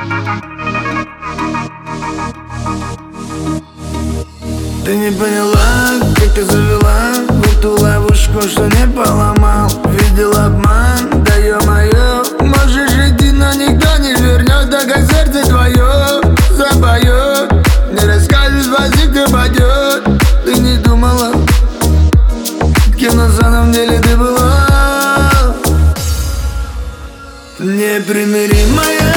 Ты не поняла, как ты завела в эту ловушку, что не поломал. Видел обман, да ё-моё. Можешь идти, но никто не вернет, так как сердце твое запоет. Не расскажешь, спасибо, ты пойдет. Ты не думала, кем на самом деле ты была. Непримиримая.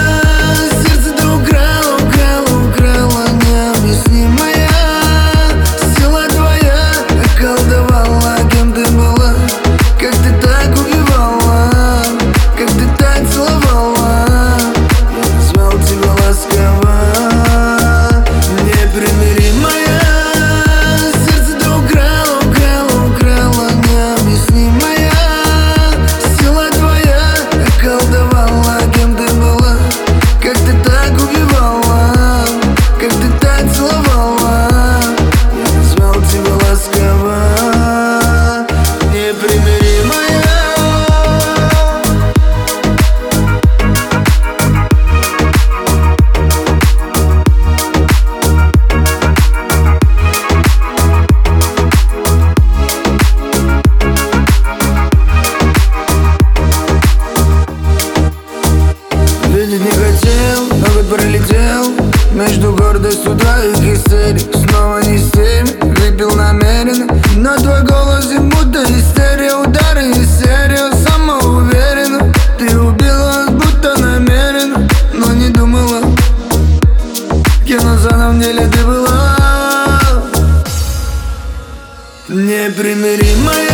Видеть не хотел, но год пролетел между гордостью твоих истерик. Снова не с теми, выпил намеренно, но твой голос и будто истерия. Удары из серии, самоуверенно. Ты убила, будто намеренно, но не думала, кем на самом деле ты была. Непримиримая.